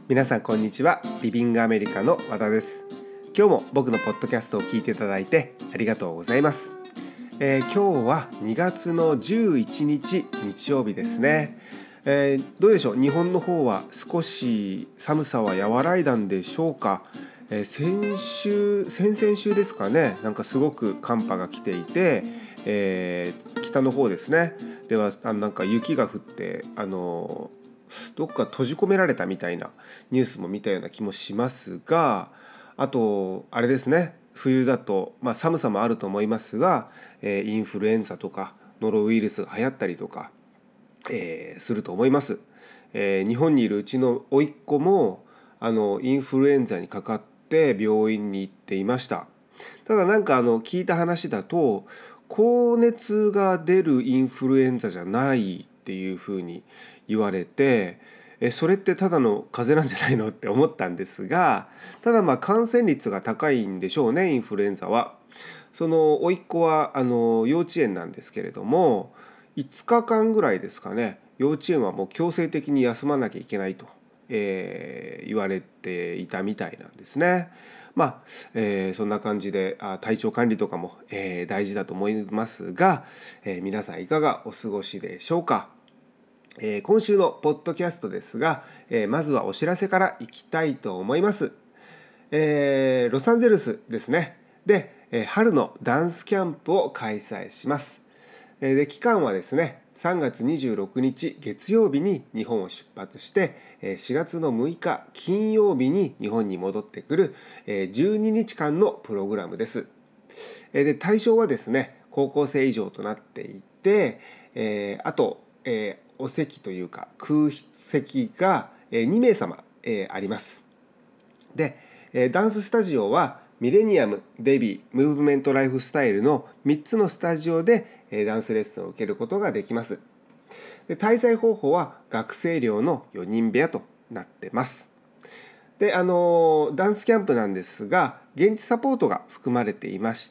皆さんこんにちは。リビングアメリカの和田です。今日も僕のポッドキャストを聞いていただいてありがとうございます。今日は2月の11日日曜日ですね。どうでしょう、日本の方は少し寒さは和らいだんでしょうか。先々週ですかね、なんかすごく寒波が来ていて、北の方ですねではなんか雪が降ってどっか閉じ込められたみたいなニュースも見たような気もしますが、あとあれですね、冬だと、寒さもあると思いますが、インフルエンザとかノロウイルスが流行ったりとか、すると思います。日本にいるうちの甥っ子もインフルエンザにかかって病院に行っていました。ただなんか聞いた話だと、高熱が出るインフルエンザじゃないっていうふうに言われて、それってただの風邪なんじゃないのって思ったんですが、ただ感染率が高いんでしょうね、インフルエンザは。その甥っ子は幼稚園なんですけれども、5日間ぐらいですかね、幼稚園はもう強制的に休まなきゃいけないと、言われていたみたいなんですね。そんな感じで体調管理とかも、大事だと思いますが、皆さんいかがお過ごしでしょうか。今週のポッドキャストですが、まずはお知らせからいきたいと思います。ロサンゼルスですねで、春のダンスキャンプを開催します。で期間はですね、3月26日月曜日に日本を出発して、4月の6日金曜日に日本に戻ってくる12日間のプログラムです。で対象はですね、高校生以上となっていて、あと、お席というか空席が2名様あります。でダンススタジオはミレニアム、ベビー、ムーブメントライフスタイルの3つのスタジオでダンスレッスンを受けることができます。で滞在方法は学生寮の4人部屋となってます。でダンスキャンプなんですが、現地サポートが含まれていまして、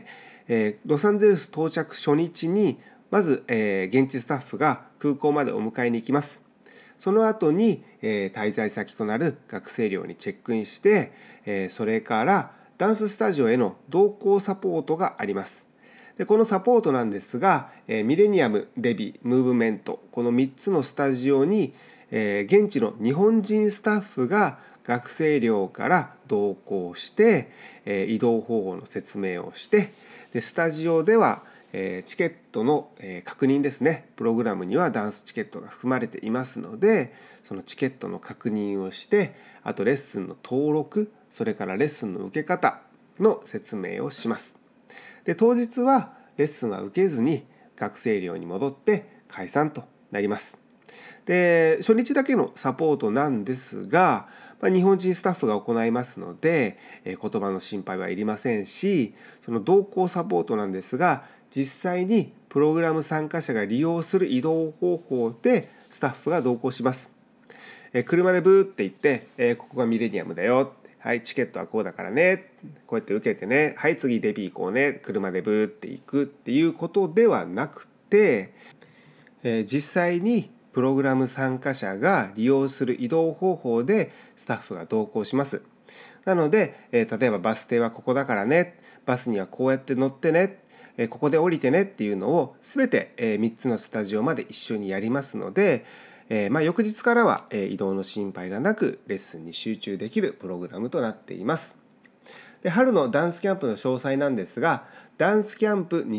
ロサンゼルス到着初日にまず、現地スタッフが空港までお迎えに行きます。その後に、滞在先となる学生寮にチェックインして、それからダンススタジオへの同行サポートがあります。でこのサポートなんですが、ミレニアム、ベビー、ムーブメント、この3つのスタジオに、現地の日本人スタッフが学生寮から同行して、移動方法の説明をして、でスタジオではチケットの確認ですね。プログラムにはダンスチケットが含まれていますので、そのチケットの確認をして、あとレッスンの登録、それからレッスンの受け方の説明をします。で当日はレッスンは受けずに学生寮に戻って解散となります。で初日だけのサポートなんですが、日本人スタッフが行いますので、言葉の心配はいりませんし、その同行サポートなんですが、実際にプログラム参加者が利用する移動方法でスタッフが同行します。車でブーって言って、ここがミレニアムだよ、はいチケットはこうだからね、こうやって受けてね、はい次デビー行こうね、車でブーって行くっていうことではなくて、実際にプログラム参加者が利用する移動方法でスタッフが同行します。なので、例えばバス停はここだからね、バスにはこうやって乗ってね、ここで降りてねっていうのを全て3つのスタジオまで一緒にやりますので、翌日からは移動の心配がなくレッスンに集中できるプログラムとなっています。で春のダンスキャンプの詳細なんですが、ダンスキャンプ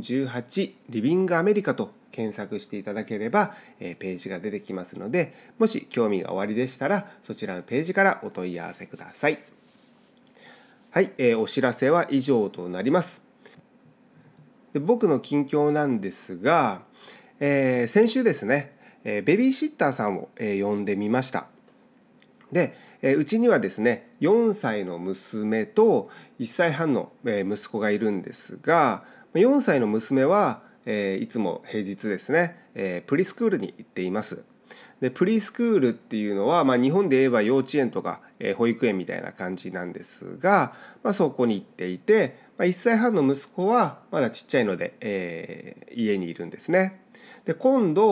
2018リビングアメリカと検索していただければページが出てきますので、もし興味がおありでしたらそちらのページからお問い合わせください。はい、お知らせは以上となります。で僕の近況なんですが、先週ですね、ベビーシッターさんを呼んでみました。でうちにはですね、4歳の娘と1歳半の息子がいるんですが、4歳の娘はいつも平日ですね、プリスクールに行っています。でプリスクールっていうのは、日本で言えば幼稚園とか保育園みたいな感じなんですが、そこに行っていて、1歳半の息子はまだちっちゃいので、家にいるんですね。で今度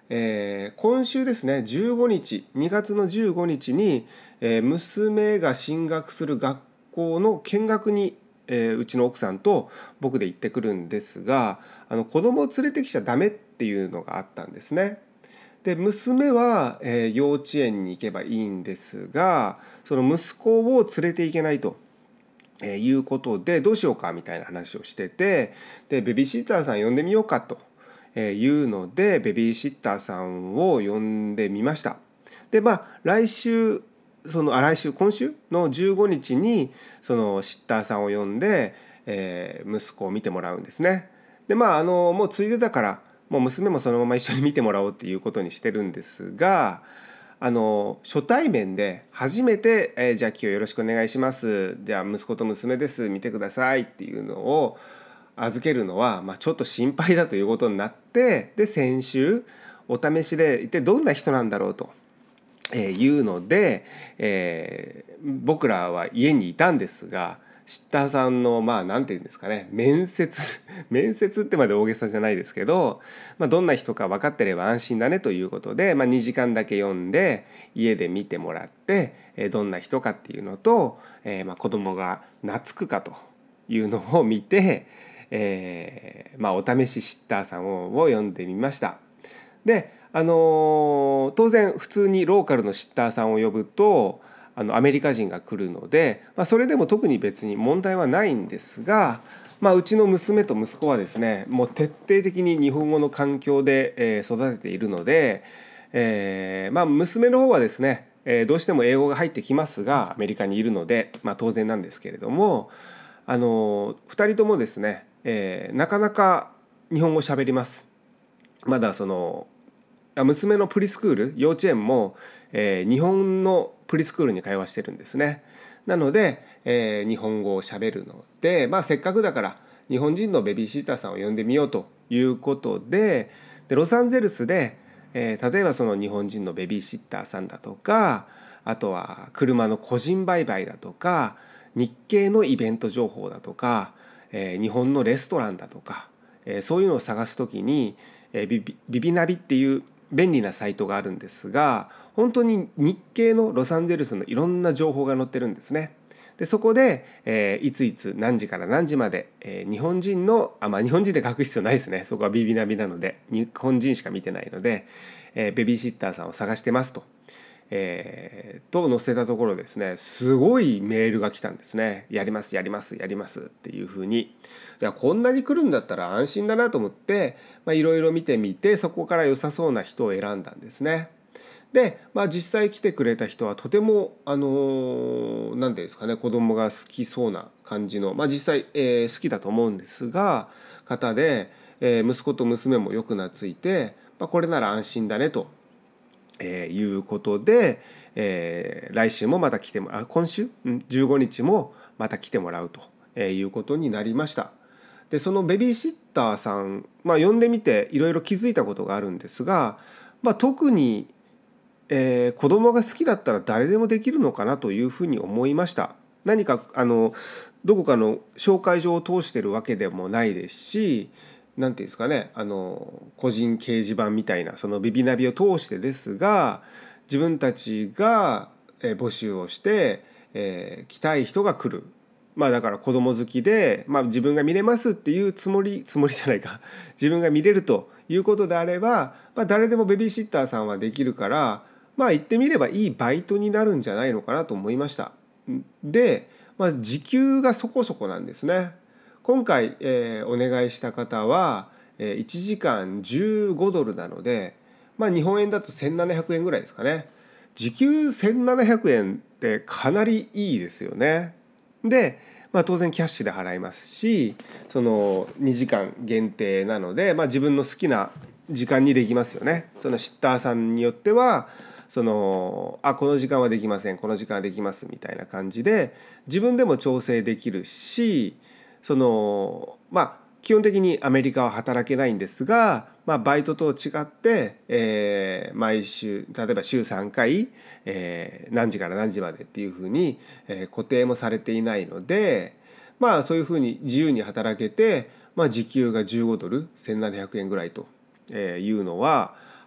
今週ですね15日2月の15日に、娘が進学する学校の見学に、うちの奥さんと僕で行ってくるんですが、子供を連れてきちゃダメっていうのがあったんですね。で娘は、幼稚園に行けばいいんですが、その息子を連れて行けないと、いうことでどうしようかみたいな話をしてて、でベビーシッターさん呼んでみようかというのでベビーシッターさんを呼んでみました。で今週の15日にそのシッターさんを呼んで、息子を見てもらうんですね。でもうついでだからもう娘もそのまま一緒に見てもらおうっていうことにしてるんですが、初対面で初めて、じゃあ今日よろしくお願いします、じゃあ息子と娘です見てくださいっていうのを預けるのは、ちょっと心配だということになって、で先週お試しでいてどんな人なんだろうというので、僕らは家にいたんですが、シッターさんの何て言うんですかね、面接ってまで大げさじゃないですけど、どんな人か分かってれば安心だねということで、2時間だけ読んで家で見てもらって、どんな人かっていうのと、子供が懐くかというのを見て、お試しシッターさんを読んでみました。で当然普通にローカルのシッターさんを呼ぶとアメリカ人が来るので、それでも特に別に問題はないんですが、うちの娘と息子はですねもう徹底的に日本語の環境で、育てているので、娘の方はですね、どうしても英語が入ってきますがアメリカにいるので、当然なんですけれども2人ともですね、なかなか日本語喋ります。まだ娘のプリスクール幼稚園も、日本のプリスクールに通わしてるんですね。なので、日本語をしゃべるので、せっかくだから日本人のベビーシッターさんを呼んでみようということで、ロサンゼルスで、例えばその日本人のベビーシッターさんだとか、あとは車の個人売買だとか、日系のイベント情報だとか、日本のレストランだとか、そういうのを探すときに、ビビナビっていう便利なサイトがあるんですが、本当に日系のロサンゼルスのいろんな情報が載ってるんですね。でそこで、いついつ何時から何時まで、日本人の日本人で書く必要ないですね。そこはビビナビなので日本人しか見てないので、ベビーシッターさんを探してますと、載せたところですね、すごいメールが来たんですね。やりますやりますやりますっていうふうに。いやこんなに来るんだったら安心だなと思っていろいろ見てみて、そこから良さそうな人を選んだんですね。で、実際来てくれた人はとても何て言うんですかね、子供が好きそうな感じの、実際、好きだと思うんですが方で、息子と娘もよく懐いて、これなら安心だねと、いうことで、来週もまた来てもらう、今週15日もまた来てもらうということになりました。でそのベビーシッターさん、呼んでみていろいろ気づいたことがあるんですが、特に、子供が好きだったら誰でもできるのかなというふうに思いました。何かどこかの紹介状を通してるわけでもないですし、なんていうんですかね、個人掲示板みたいなそのビビナビを通してですが、自分たちが募集をして、来たい人が来る。だから子供好きで、自分が見れますっていうつもりじゃないか自分が見れるということであれば、誰でもベビーシッターさんはできるから、言ってみればいいバイトになるんじゃないのかなと思いました。で、時給がそこそこなんですね。今回、お願いした方は、1時間15ドルなので、日本円だと1700円ぐらいですかね。時給1700円ってかなりいいですよね。で、当然キャッシュで払いますし、その2時間限定なので、自分の好きな時間にできますよね。そのシッターさんによってはこの時間はできません、この時間はできますみたいな感じで自分でも調整できるし、基本的にアメリカは働けないんですが、バイトと違って、毎週例えば週3回、何時から何時までっていうふうに、固定もされていないので、そういうふうに自由に働けて、時給が15ドル1700円ぐらいというのは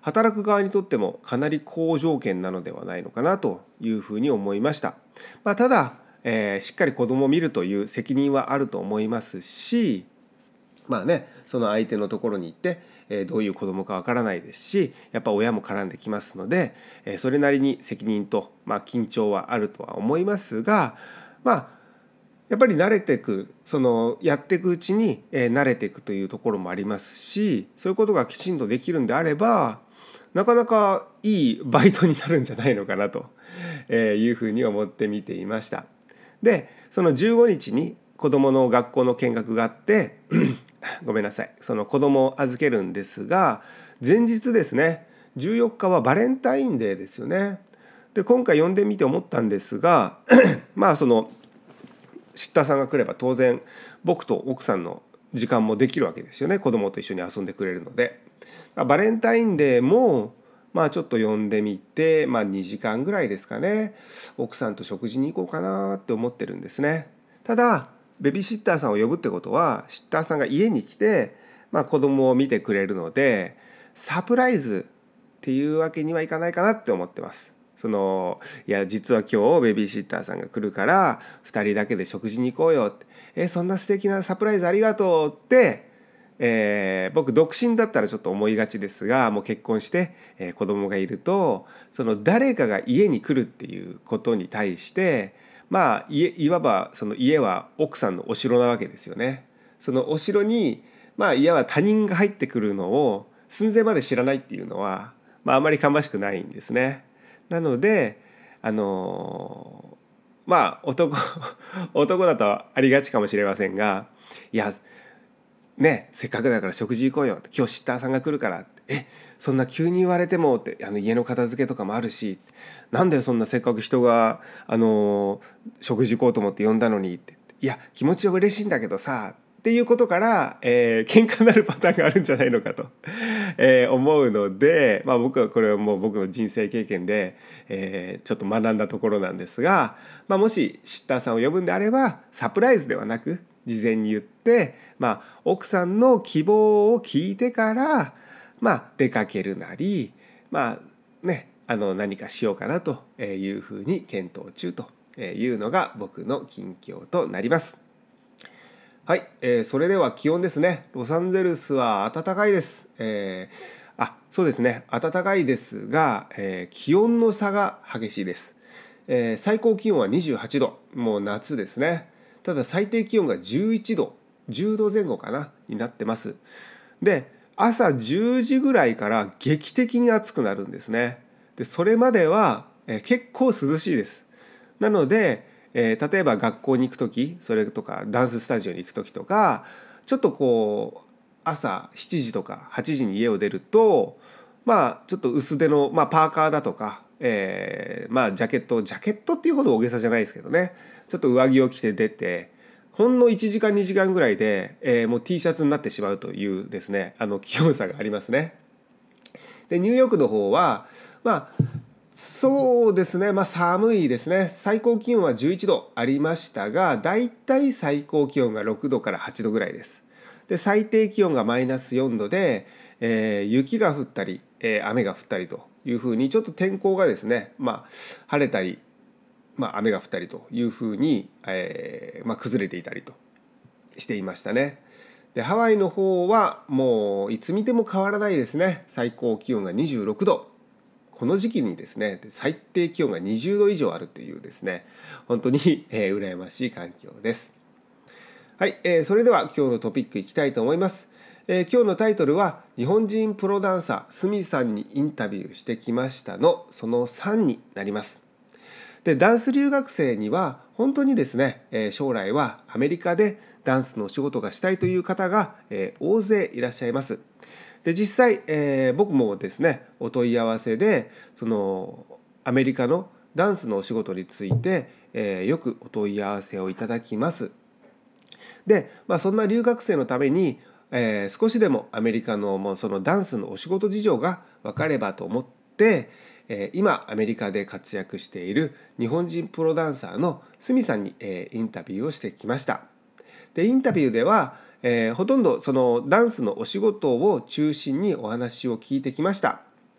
働く側にとってもかなり好条件なのではないのかなというふうに思いました。ただ、しっかり子供を見るという責任はあると思いますし、その相手のところに行ってどういう子供かわからないですし、やっぱ親も絡んできますので、それなりに責任と、緊張はあるとは思いますが、やっぱり慣れていく、やっていくうちに慣れていくというところもありますし、そういうことがきちんとできるんであれば、なかなかいいバイトになるんじゃないのかなというふうに思って見ていました。で、その15日に子どもの学校の見学があってごめんなさい、その子どもを預けるんですが、前日ですね、14日はバレンタインデーですよね。で、今回呼んでみて思ったんですがそのシッターさんが来れば当然僕と奥さんの時間もできるわけですよね。子どもと一緒に遊んでくれるので、バレンタインデーもちょっと呼んでみて、2時間ぐらいですかね、奥さんと食事に行こうかなって思ってるんですね。ただベビーシッターさんを呼ぶってことは、シッターさんが家に来て、子供を見てくれるので、サプライズっていうわけにはいかないかなって思ってます。いや実は今日ベビーシッターさんが来るから2人だけで食事に行こうよって、そんな素敵なサプライズありがとうって、僕独身だったらちょっと思いがちですが、もう結婚して、子供がいると、その誰かが家に来るっていうことに対して、いわばその家は奥さんのお城なわけですよね。そのお城にいわば他人が入ってくるのを寸前まで知らないっていうのは、あまり芳しくないんですね。なので男だとありがちかもしれませんが、いやね、せっかくだから食事行こうよって、今日シッターさんが来るからって、そんな急に言われてもって、家の片付けとかもあるし、なんでそんなせっかく人が食事行こうと思って呼んだのにって、いや気持ちは嬉しいんだけどさっていうことから、喧嘩になるパターンがあるんじゃないのかと、思うので、僕はこれはもう僕の人生経験で、ちょっと学んだところなんですが、もしシッターさんを呼ぶんであればサプライズではなく事前に言って、奥さんの希望を聞いてから、出かけるなり、何かしようかなというふうに検討中というのが僕の近況となります。はい、それでは気温ですね。ロサンゼルスは暖かいです。そうですね、暖かいですが、気温の差が激しいです。最高気温は28度、もう夏ですね。ただ最低気温が11度、10度前後かなになってます。で、朝10時ぐらいから劇的に暑くなるんですね。で、それまでは、結構涼しいです。なので、例えば学校に行く時、それとかダンススタジオに行く時とか、ちょっと朝7時とか8時に家を出ると、ちょっと薄手の、パーカーだとか、ジャケットっていうほど大げさじゃないですけどね、ちょっと上着を着て出て、ほんの1時間2時間ぐらいで、もう T シャツになってしまうというですね、気温差がありますね。で、ニューヨークの方はそうですね、寒いですね。最高気温は11度ありましたが、だいたい最高気温が6度から8度ぐらいです。で、最低気温がマイナス4度で、雪が降ったり、雨が降ったりというふうに、ちょっと天候がですね、晴れたり、雨が降ったりというふうに、崩れていたりとしていましたね。で、ハワイの方はもういつ見ても変わらないですね。最高気温が26度。この時期にですね、最低気温が20度以上あるというですね、本当に羨ましい環境です。はい、それでは今日のトピックいきたいと思います。今日のタイトルは日本人プロダンサースミさんにインタビューしてきましたのその3になります。で、ダンス留学生には本当にですね、将来はアメリカでダンスのお仕事がしたいという方が大勢いらっしゃいます。で、実際、僕もですねお問い合わせでそのアメリカのダンスのお仕事について、よくお問い合わせをいただきます。で、そんな留学生のために、少しでもアメリカのもうそのダンスのお仕事事情が分かればと思って、今アメリカで活躍している日本人プロダンサーのスミさんに、インタビューをしてきました。で、インタビューではほとんどそのダンスのお仕事を中心にお話を聞いてきました。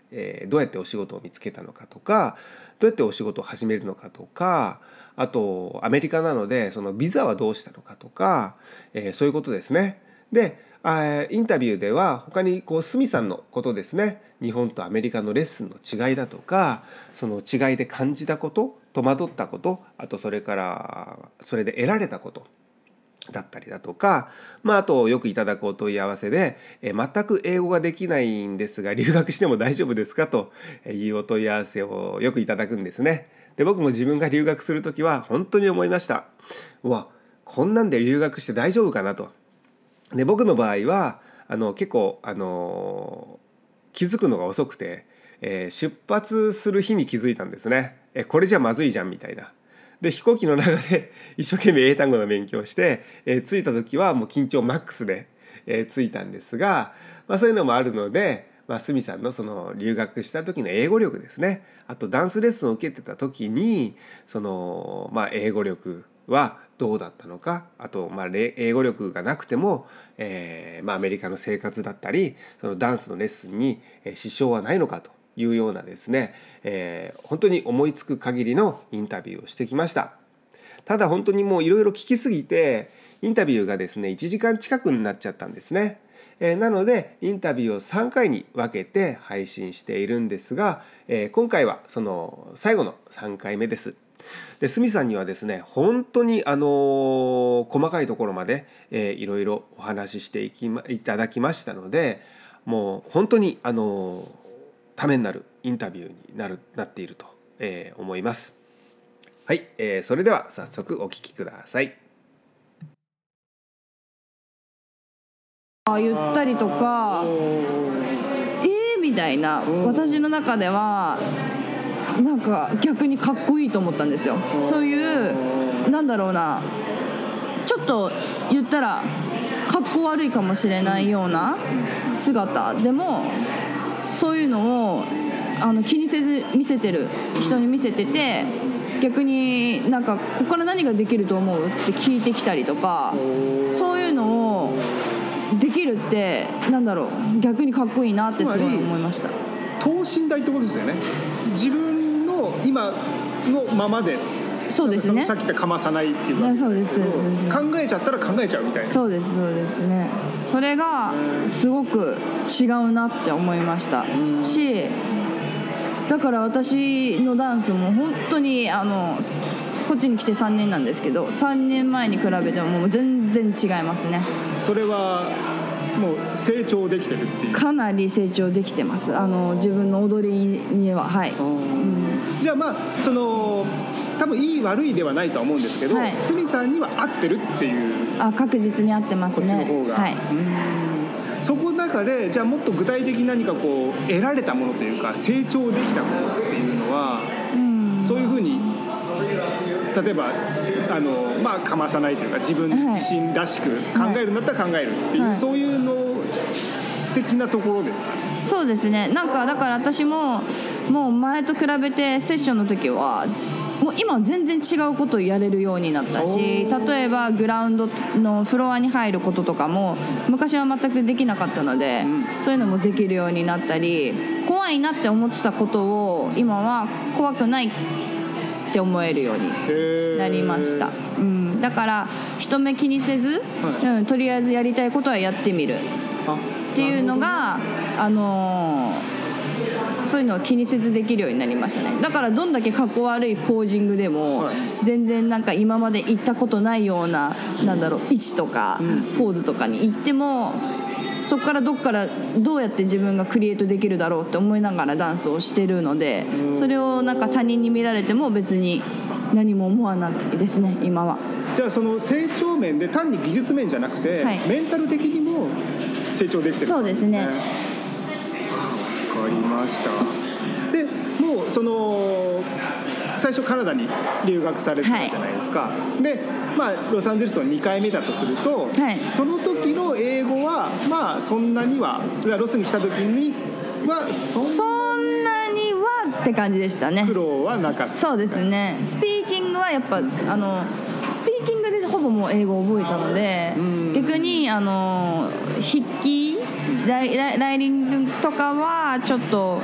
どうやってお仕事を見つけたのかとか、どうやってお仕事を始めるのかとか、あとアメリカなのでそのビザはどうしたのかとか、そういうことですね。でインタビューでは他にスミさんのことですね、日本とアメリカのレッスンの違いだとか、その違いで感じたこと、戸惑ったこと、あとそれからそれで得られたことだったりだとか、あとよくいただくお問い合わせで、全く英語ができないんですが留学しても大丈夫ですかというお問い合わせをよくいただくんですね。で僕も自分が留学するときは本当に思いました。こんなんで留学して大丈夫かなと。で僕の場合は結構気づくのが遅くて、出発する日に気づいたんですね。これじゃまずいじゃんみたいな。で飛行機の中で一生懸命英単語の勉強して、着いた時はもう緊張マックスで、着いたんですが、そういうのもあるので、スミさんのその留学した時の英語力ですね、あとダンスレッスンを受けてた時にその、英語力はどうだったのか、あと、英語力がなくても、アメリカの生活だったりそのダンスのレッスンに支障はないのかというようなですね、本当に思いつく限りのインタビューをしてきました。ただ本当にもういろいろ聞きすぎてインタビューがですね1時間近くになっちゃったんですね。なのでインタビューを3回に分けて配信しているんですが、今回はその最後の3回目です。でスミさんにはですね本当に細かいところまで、いろいろお話ししていただきましたので、もう本当にためになるインタビューになっていると、思います。はい、それでは早速お聞きください。 言ったりとかみたいな、私の中ではなんか逆にかっこいいと思ったんですよ。そういうなんだろうな、ちょっと言ったらかっこ悪いかもしれないような姿でもそういうのを気にせず見せてる人に見せてて、逆になんかここから何ができると思うって聞いてきたりとか、そういうのをできるってなんだろう、逆にかっこいいなってすごい思いました。 等身大ってことですよね。自分の今のままで。 そうですね。 さっき言ったかまさないっていうか、 そうです、考えちゃったら考えちゃうみたいな。 そうですね。それがすごく違うなって思いましたし、だから私のダンスも本当にこっちに来て3年なんですけど、3年前に比べてももう全然違いますね。 それはもう成長できてるっていう。 かなり成長できてます。自分の踊りには。はい。 じゃあその多分いい悪いではないとは思うんですけど、スミさんには合ってるっていう。 確実に合ってますね。 こっちの方が。はい。そこの中でじゃあもっと具体的に何か得られたものというか成長できたものっていうのは、そういうふうに例えばかまさないというか自分自身らしく考えるんだったら考えるっていう、そういうの的なところですかね。 そうですね。なんかだから私ももう前と比べてセッションの時はもう今は全然違うことをやれるようになったし、例えばグラウンドのフロアに入ることとかも昔は全くできなかったので、そういうのもできるようになったり、怖いなって思ってたことを今は怖くないって思えるようになりました。だから人目気にせず、とりあえずやりたいことはやってみるっていうのがそういうのを気にせずできるようになりましたね。だからどんだけかっこ悪いポージングでも、全然なんか今まで行ったことないような位置とかポーズとかに行っても、そこからどうやって自分がクリエイトできるだろうって思いながらダンスをしてるので、それをなんか他人に見られても別に何も思わないですね今は。 じゃあその成長面で単に技術面じゃなくて、メンタル的にも成長できてる、 そうですね。 わかりました。でもうその最初カナダに留学されてたじゃないですか。でロサンゼルスの2回目だとすると、その時の英語はそんなにはロスに来た時にはそんなにはって感じでしたね。 苦労はなかった。 そうですね。スピーキングはやっぱスピーキングでほぼもう英語を覚えたので、逆に筆記ライリングとかはちょっと難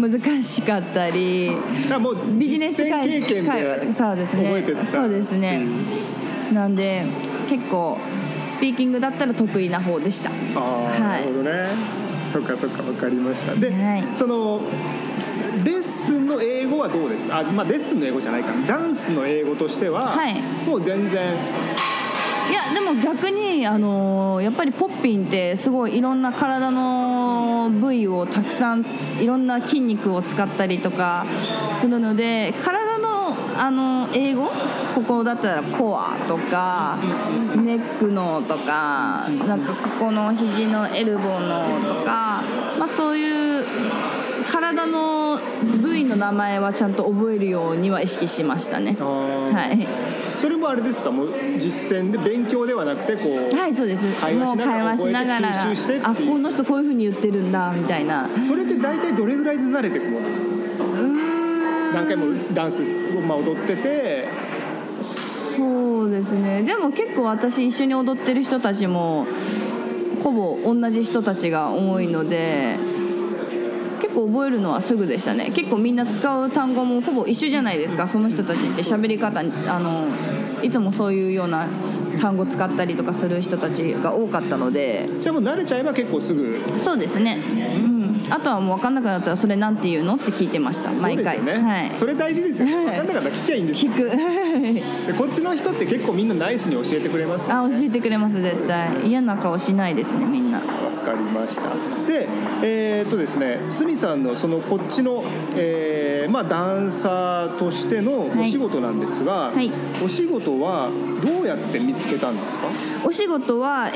難しかったり、 もうビジネス会話とか、そうですね、 覚えてった。 そうですね、なんで結構スピーキングだったら得意な方でした。 なるほどね。そっか分かりました。で、そのレッスンの英語はどうですか？レッスンの英語じゃないか、ダンスの英語としては、もう全然。 いやでも逆にやっぱりポッピンってすごいいろんな体の部位をたくさんいろんな筋肉を使ったりとかするので、体の英語、ここだったらコアとかネックのとか、なんかここの肘のエルボーのとか、そういう体の部位の名前はちゃんと覚えるようには意識しましたね。 それもあれですか、もう実践で勉強ではなくてこう、 そうです、会話しながらこの人こういう風に言ってるんだみたいな。 それって大体どれぐらいで慣れていくものですか？何回もダンス、踊ってて。 そうですね、でも結構私一緒に踊ってる人たちもほぼ同じ人たちが多いので、結構覚えるのはすぐでしたね。結構みんな使う単語もほぼ一緒じゃないですか。その人たちって喋り方いつもそういうような単語使ったりとかする人たちが多かったので。 じゃあもう慣れちゃえば結構すぐ。 そうですね、あとはもう分かんなくなったらそれなんて言うのって聞いてました、毎回。 そうですよね、それ大事ですよね。分かんなかったら聞きゃいいんですよ。 聞くでこっちの人って結構みんなナイスに教えてくれますか？ 教えてくれます、絶対。嫌な顔しないですね、みんな。 分かりました。でですね、鷲見さんのそのこっちの、ダンサーとしてのお仕事なんですが、お仕事はどうやって見つけたんですか？ お仕事は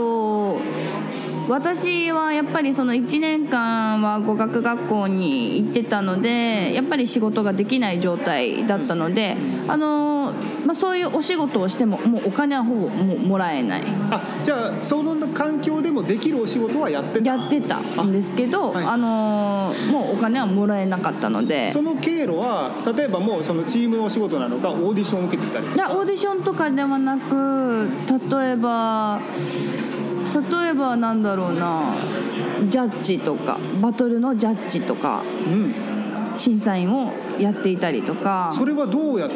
私はやっぱりその1年間は語学学校に行ってたので、やっぱり仕事ができない状態だったので、そういうお仕事をしてももうお金はほぼもらえない。 じゃあその環境でもできるお仕事はやってたんですけど、もうお金はもらえなかったので。 その経路は例えばもうそのチームのお仕事なのか、オーディションを受けてたりとか？ いや、オーディションとかではなく、例えばなんだろうな、ジャッジとか、バトルのジャッジとか、審査員をやっていたりとか。 それはどうやって？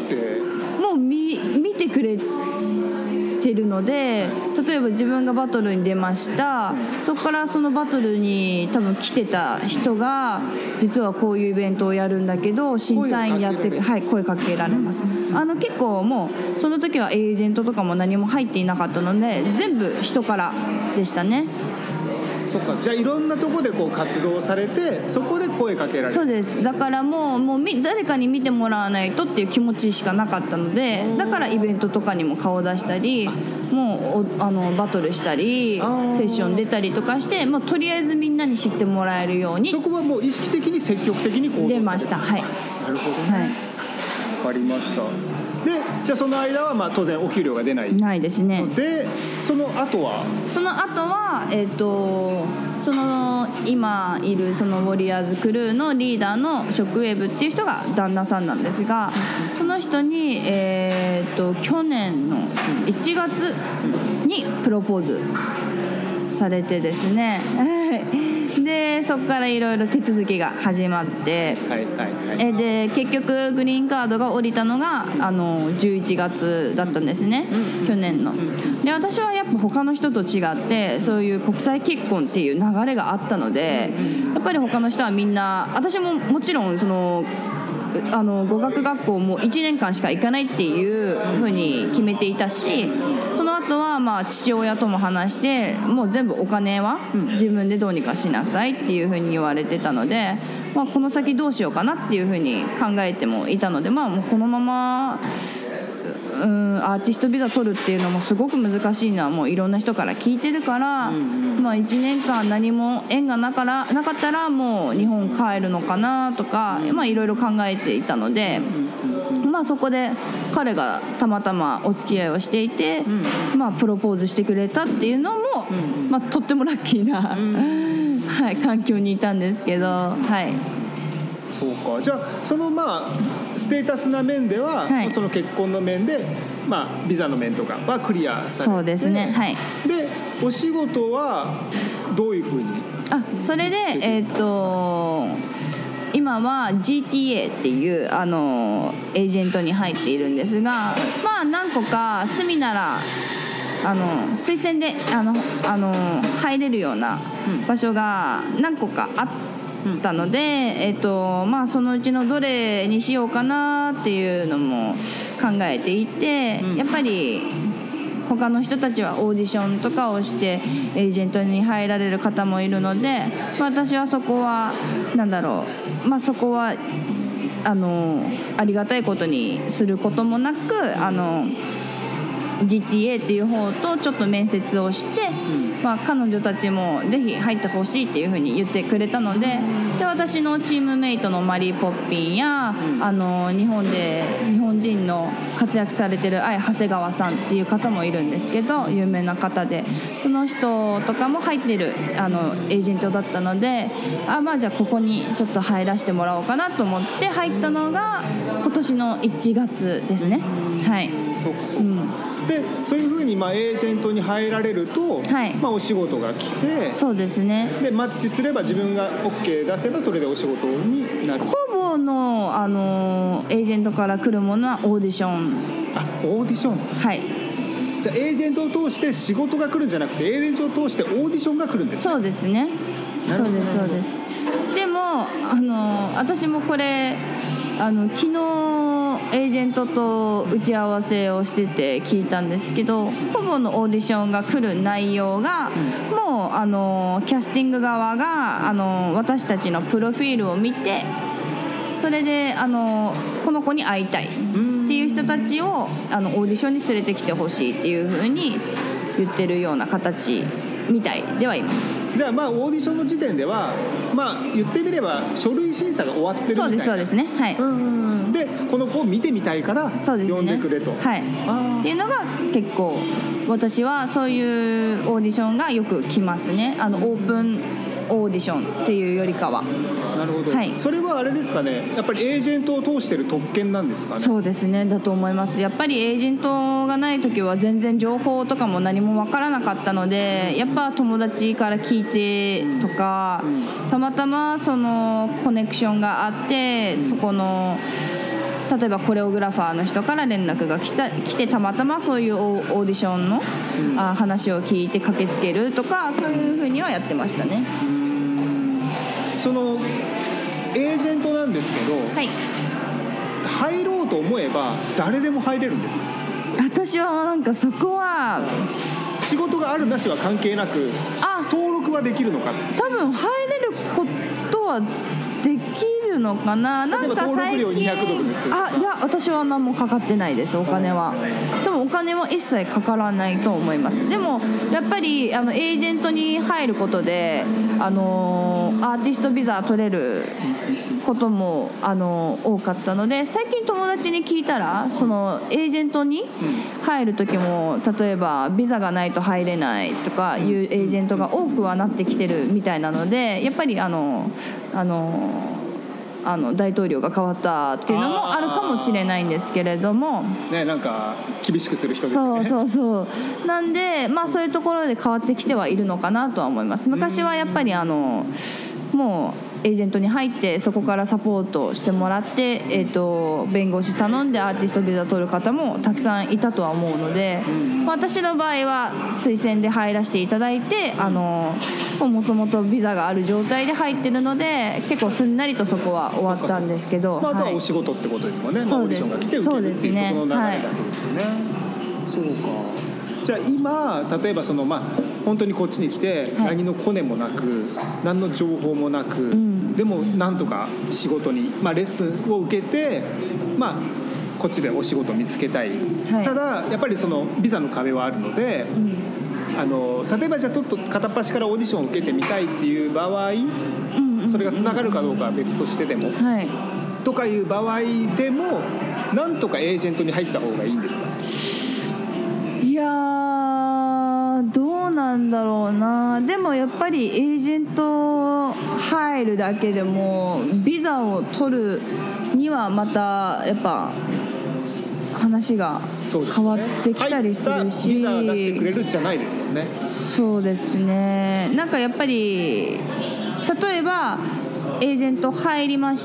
もう見てくれてるので、例えば自分がバトルに出ました、そこからそのバトルに多分来てた人が実はこういうイベントをやるんだけど審査員やって声かけられます。結構もうその時はエージェントとかも何も入っていなかったので、全部人からでしたね。 そっか、じゃあいろんなとこでこう活動されて、そこで声かけられる。 そうです。だからもう誰かに見てもらわないとっていう気持ちしかなかったので、だからイベントとかにも顔出したり、もうバトルしたりセッション出たりとかして、もうとりあえずみんなに知ってもらえるように。 そこはもう意識的に積極的に行動出ました。はい。 なるほどね。わかりました。で、じゃあその間は当然お給料が出ないですね。 で、その後はその今いるそのウォリアーズクルーのリーダーのショックウェーブっていう人が旦那さんなんですが、その人に去年の1月にプロポーズされてですねでそこからいろいろ手続きが始まって、で結局グリーンカードが降りたのが11月だったんですね、去年の。で私はやっぱ他の人と違ってそういう国際結婚っていう流れがあったので、やっぱり他の人はみんな、私ももちろんその語学学校も1年間しか行かないっていう風に決めていたし、その後は父親とも話して、もう全部お金は自分でどうにかしなさいっていう風に言われてたので、この先どうしようかなっていう風に考えてもいたので、もうこのままアーティストビザ取るっていうのもすごく難しいのはもういろんな人から聞いてるから、1年間何も縁がなかったらもう日本帰るのかなとか、いろいろ考えていたので、そこで彼がたまたまお付き合いをしていて、プロポーズしてくれたっていうのも、とってもラッキーな、環境にいたんですけど、 そうか。じゃあそのステータスな面では、その結婚の面で、ビザの面とかはクリアされて、 そうですね、 でお仕事はどういうふうに？ それで今は GTA っていうエージェントに入っているんですが、まあ何個か住みなら推薦で入れるような場所が何個かあったので、まあ、そのうちのどれにしようかなっていうのも考えていて、やっぱり他の人たちはオーディションとかをしてエージェントに入られる方もいるので、私はそこはそこはありがたいことにすることもなくGTA っていう方とちょっと面接をして、彼女たちもぜひ入ってほしいっていう風に言ってくれたので、私のチームメイトのマリー・ポッピンや日本人の活躍されてる長谷川さんっていう方もいるんですけど、有名な方でその人とかも入ってるエージェントだったので、じゃあここにちょっと入らせてもらおうかなと思って入ったのが今年の1月ですね。はい。 そうかそうか。でそういうふうにエージェントに入られると、お仕事が来て、 そうですね。 でマッチすれば自分が OK 出せばそれでお仕事になる。 ほぼのエージェントから来るものはオーディション。 オーディション。 はい。 じゃあエージェントを通して仕事が来るんじゃなくてエージェントを通してオーディションが来るんですね。 そうですね。そうですそうです。でも私もこれ昨日エージェントと打ち合わせをしてて聞いたんですけど、ほぼのオーディションが来る内容が、もうキャスティング側が私たちのプロフィールを見て、それでこの子に会いたいっていう人たちをオーディションに連れてきてほしいっていう風に言ってるような形みたいではいます。 じゃあオーディションの時点では言ってみれば書類審査が終わってるみたいな。 そうですね。はい。 でこの子を見てみたいから呼んでくれと。 はい。っていうのが結構私はそういうオーディションがよく来ますね。オープンオーディションっていうよりかは。 なるほど、 はい、 それはあれですかね、やっぱりエージェントを通してる特権なんですかね。 そうですね、だと思います。やっぱりエージェントがない時は全然情報とかも何も分からなかったので、やっぱ友達から聞いてとか、たまたまそのコネクションがあって、そこの例えばコレオグラファーの人から連絡が来てたまたまそういうオーディションの、話を聞いて駆けつけるとか、そういう風にはやってましたね。 そのエージェントなんですけど、 はい、 入ろうと思えば誰でも入れるんですか？ 私はなんかそこは仕事があるなしは関係なく登録はできるのか。多分入れることはできるのかな。なんか最近登録料200ドルです。 いや私は何もかかってないです。お金はでもお金は一切かからないと思います。でもやっぱりエージェントに入ることでアーティストビザ取れることも多かったので、最近友達に聞いたらそのエージェントに入る時も例えばビザがないと入れないとかいうエージェントが多くはなってきてるみたいなので、やっぱり大統領が変わったっていうのもあるかもしれないんですけれどもね、なんか厳しくする人ですよね。 そうなんで、そういうところで変わってきてはいるのかなとは思います。昔はやっぱりもうエージェントに入ってそこからサポートしてもらって、弁護士頼んでアーティストビザ取る方もたくさんいたとは思うので、私の場合は推薦で入らせていただいてもともとビザがある状態で入ってるので結構すんなりとそこは終わったんですけど、 あとはお仕事ってことですもんね。 そうです。 オーディションが来て受けるっていうその流れだけですよね。そうか。じゃあ今例えば本当にこっちに来て何のコネもなく何の情報もなく、でもなんとか仕事に、レッスンを受けて、こっちでお仕事を見つけたい、ただやっぱりそのビザの壁はあるので、例えばじゃあちょっと片っ端からオーディションを受けてみたいっていう場合、それがつながるかどうかは別としてでも、とかいう場合でもなんとかエージェントに入った方がいいんですか？ いやどうなんだろうな。でもやっぱりエージェント入るだけでもビザを取るにはまたやっぱ話が変わってきたりするし、 ビザ出してくれるじゃないですもんね。 そうですね。なんかやっぱり例えばエージェント入りました、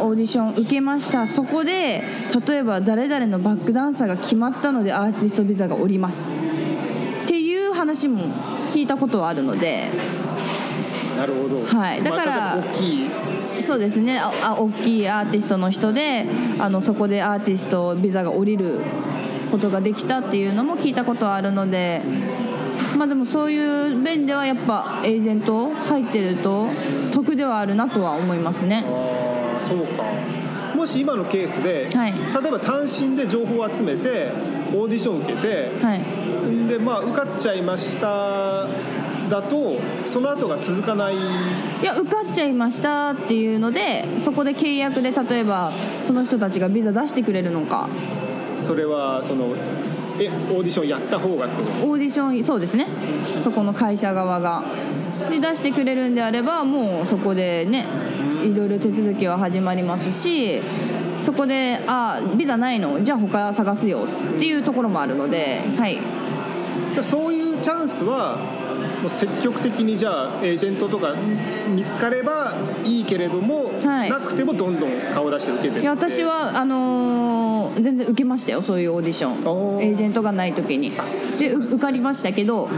オーディション受けました、そこで例えば誰々のバックダンサーが決まったのでアーティストビザが下りますっていう話も聞いたことはあるので。 なるほど、 はい、だから、 大きい、 そうですね、大きいアーティストの人でそこでアーティストビザが下りることができたっていうのも聞いたことはあるので、でもそういう面ではやっぱエージェント入ってると得ではあるなとは思いますね。 あ、そうか。もし今のケースで、 はい、 例えば単身で情報を集めてオーディション受けて、 はい、 で受かっちゃいましただとその後が続かない。 いや、受かっちゃいましたっていうのでそこで契約で例えばその人たちがビザ出してくれるのか。 それはオーディションやった方がってこと？ オーディション、そうですね、そこの会社側がで出してくれるんであればもうそこでねいろいろ手続きは始まりますし、そこでビザないのじゃあ他探すよっていうところもあるので、はい、 じゃあそういうチャンスはもう積極的にじゃあエージェントとか見つかればいいけれども、 はい、 なくてもどんどん顔出して受けてって。 いや私は全然受けましたよ、そういうオーディション。エージェントがない時にで受かりましたけど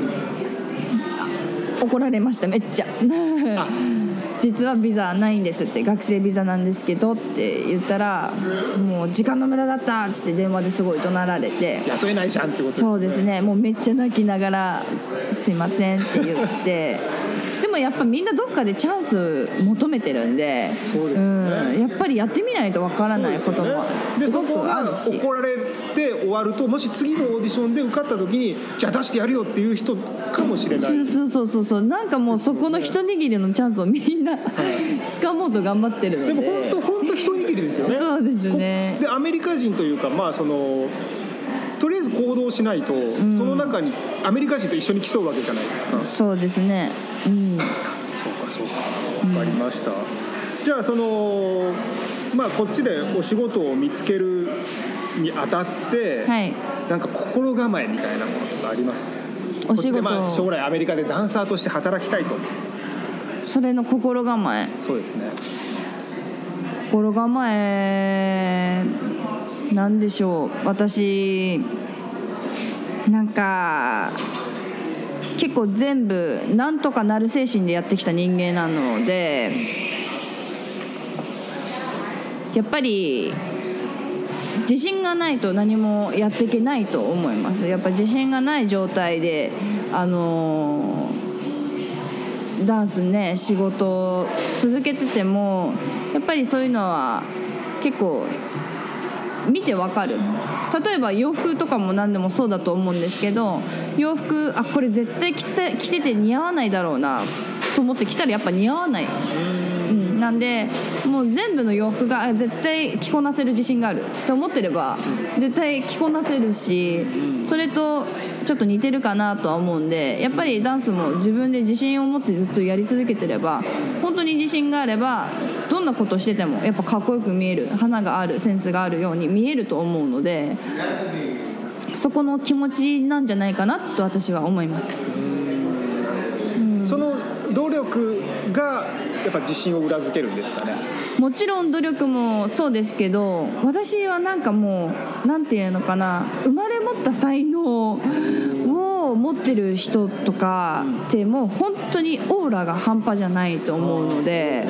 怒られました、めっちゃ実はビザないんですって、学生ビザなんですけどって言ったらもう時間の無駄だったっつって電話ですごい怒鳴られて、 雇えないじゃんってことですね。 そうですね、もうめっちゃ泣きながらすいませんって言ってでもやっぱみんなどっかでチャンス求めてるんで、 そうですね、 やっぱりやってみないとわからないこともすごくあるし、 でそこが怒られて終わるともし次のオーディションで受かった時にじゃあ出してやるよっていう人かもしれない。 そうなんかもうそこの一握りのチャンスをみんな掴もうと頑張ってるので。 でも本当一握りですよね。 そうですね。 でアメリカ人というかとりあえず行動しないと、その中にアメリカ人と一緒に競うわけじゃないですか。 そうですね、 そうか分かりました、じゃあこっちでお仕事を見つけるにあたって、 はい、 なんか心構えみたいなものとかあります？ お仕事、 将来アメリカでダンサーとして働きたいと。 それの心構え。 そうですね、 心構えなんでしょう。私なんか結構全部なんとかなる精神でやってきた人間なので、やっぱり自信がないと何もやっていけないと思います。やっぱ自信がない状態でダンスね仕事を続けててもやっぱりそういうのは結構見てわかる。例えば洋服とかも何でもそうだと思うんですけど、洋服これ絶対着てて似合わないだろうなと思って着たらやっぱ似合わない、なんでもう全部の洋服が絶対着こなせる自信があると思ってれば絶対着こなせるし、それとちょっと似てるかなとは思うんで、やっぱりダンスも自分で自信を持ってずっとやり続けてれば、本当に自信があればどんなことしててもやっぱかっこよく見える、花がある、センスがあるように見えると思うので、そこの気持ちなんじゃないかなと私は思います。 その努力がやっぱ自信を裏付けるんですかね。 もちろん努力もそうですけど、私はなんかもうなんていうのかな、生まれ持った才能を持ってる人とかってもう本当にオーラが半端じゃないと思うので、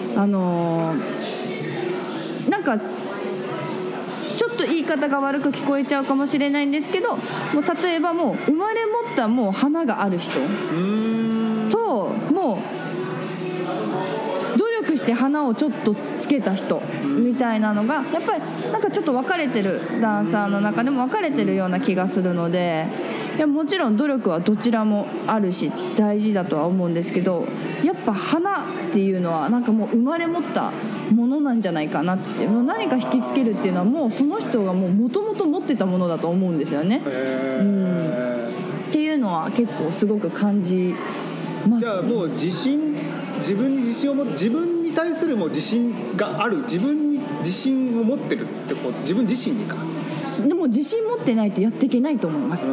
なんかちょっと言い方が悪く聞こえちゃうかもしれないんですけど、もう例えばもう生まれ持ったもう花がある人と、もう努力して花をちょっとつけた人みたいなのがやっぱりなんかちょっと分かれてる、ダンサーの中でも分かれてるような気がするので、いやもちろん努力はどちらもあるし大事だとは思うんですけど、やっぱ花っていうのはなんかもう生まれ持ったものなんじゃないかなって、もう何か引きつけるっていうのはもうその人がもともと持ってたものだと思うんですよね。っていうのは結構すごく感じます。 じゃあもう自分に自信を持って、自分に対するもう自信がある、自分自信を持ってるってこう自分自身にか。 でも自信持ってないとやっていけないと思います。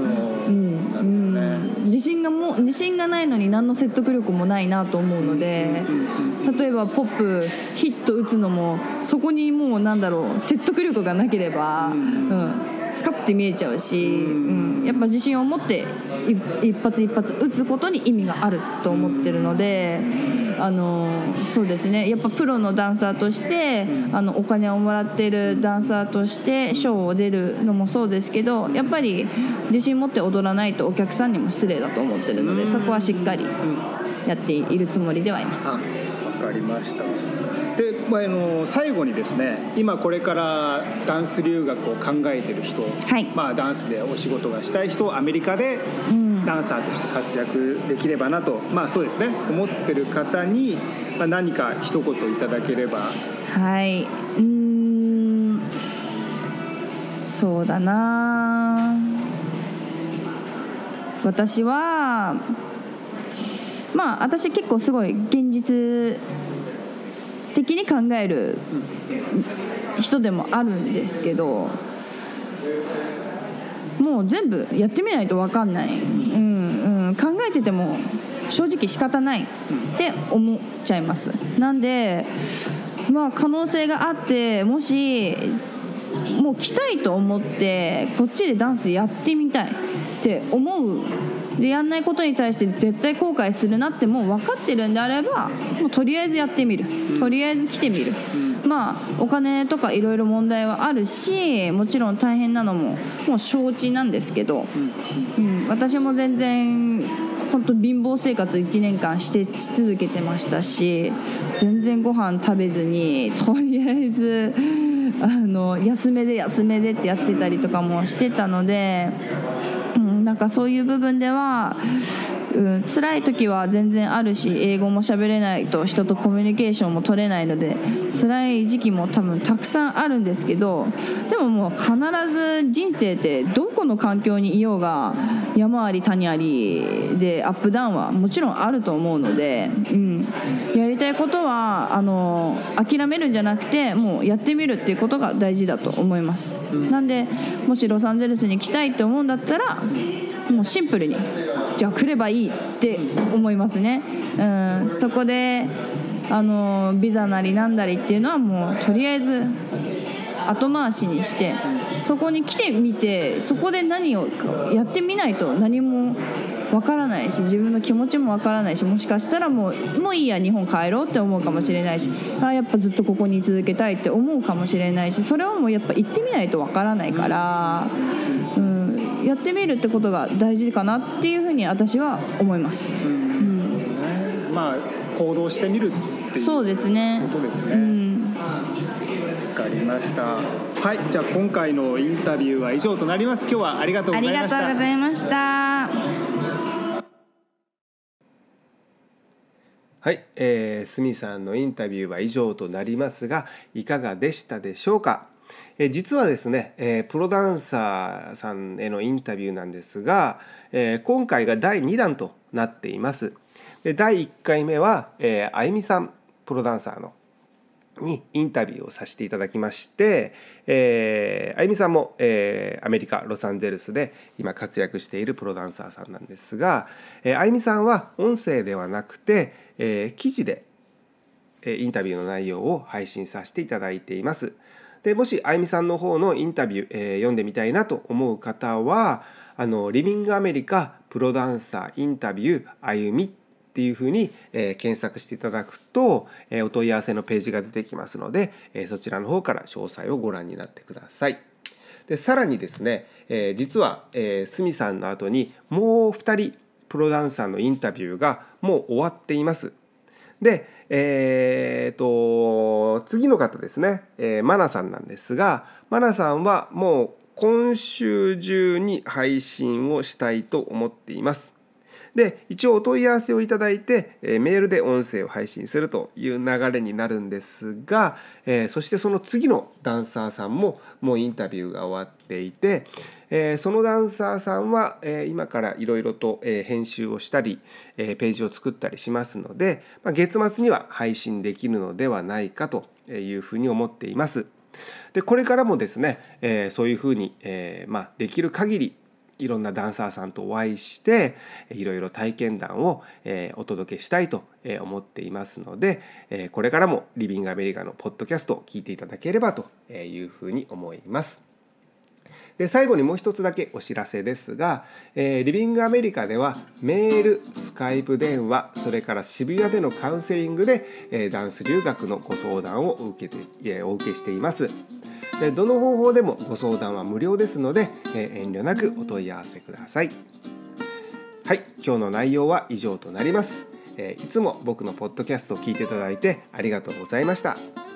自信がないのに何の説得力もないなと思うので、例えばポップヒット打つのもそこにもう説得力がなければ、スカッて見えちゃうし、やっぱ自信を持って一発一発打つことに意味があると思ってるので、そうですね、やっぱプロのダンサーとしてお金をもらっているダンサーとしてショーを出るのもそうですけど、やっぱり自信持って踊らないとお客さんにも失礼だと思ってるので、そこはしっかりやっているつもりではいます。 わかりました。で、最後にですね、今これからダンス留学を考えている人、ダンスでお仕事がしたい人、アメリカでダンサーとして活躍できればなと、そうですね、思ってる方に、何か一言いただければ。 はい、そうだな、私は私結構すごい現実的に考える人でもあるんですけど、もう全部やってみないと分かんない、考えてても正直仕方ないって思っちゃいます。なんで可能性があって、もしもう来たいと思ってこっちでダンスやってみたいって思うで、やんないことに対して絶対後悔するなってもう分かってるんであれば、もうとりあえずやってみる、とりあえず来てみる、お金とかいろいろ問題はあるし、もちろん大変なのももう承知なんですけど、私も全然本当貧乏生活1年間し続けてましたし、全然ご飯食べずにとりあえず休めでってやってたりとかもしてたので、そういう部分では、辛い時は全然あるし、英語も喋れないと人とコミュニケーションも取れないので辛い時期も多分たくさんあるんですけど、でももう必ず人生ってどこの環境にいようが山あり谷ありでアップダウンはもちろんあると思うので、やりたいことは諦めるんじゃなくて、もうやってみるっていうことが大事だと思います。なんでもしロサンゼルスに来たいって思うんだったら、もうシンプルにじゃあ来ればいいって思いますね。そこでビザなりなんだりっていうのはもうとりあえず後回しにして、そこに来てみて、そこで何をやってみないと何もわからないし、自分の気持ちもわからないし、もしかしたらもういいや日本帰ろうって思うかもしれないし、やっぱずっとここに続けたいって思うかもしれないし、それはもうやっぱ行ってみないとわからないから、やってみるってことが大事かなっていうふうに私は思います。 行動してみるっていうそうですね、 ことですね。わかりました。はい、じゃあ今回のインタビューは以上となります。今日はありがとうございました。 ありがとうございました。 はい、スミさんのインタビューは以上となりますが、いかがでしたでしょうか。実はですね、プロダンサーさんへのインタビューなんですが、今回が第2弾となっています。で第1回目は、あゆみさんプロダンサーのにインタビューをさせていただきまして、あゆみさんも、アメリカロサンゼルスで今活躍しているプロダンサーさんなんですが、あゆみさんは音声ではなくて、記事でインタビューの内容を配信させていただいています。でもしあゆみさんの方のインタビュー、読んでみたいなと思う方はリビングアメリカプロダンサーインタビューあゆみっていうふうに、検索していただくと、お問い合わせのページが出てきますので、そちらの方から詳細をご覧になってください。でさらにですね、実は、スミさんの後にもう2人プロダンサーのインタビューがもう終わっています。で、次の方ですね、マナさんなんですが、マナさんはもう今週中に配信をしたいと思っています。で一応お問い合わせをいただいて、メールで音声を配信するという流れになるんですが、そしてその次のダンサーさんももうインタビューが終わっていて、そのダンサーさんは、今からいろいろと、編集をしたり、ページを作ったりしますので、月末には配信できるのではないかというふうに思っています。 でこれからもですね、そういうふうに、できる限りいろんなダンサーさんとお会いしていろいろ体験談をお届けしたいと思っていますので、これからもリビングアメリカのポッドキャストを聞いていただければというふうに思います。で最後にもう一つだけお知らせですが、リビングアメリカではメール、スカイプ電話、それから渋谷でのカウンセリングでダンス留学のご相談をお受けしています。でどの方法でもご相談は無料ですので、遠慮なくお問い合わせください。はい、今日の内容は以上となります。いつも僕のポッドキャストを聞いていただいてありがとうございました。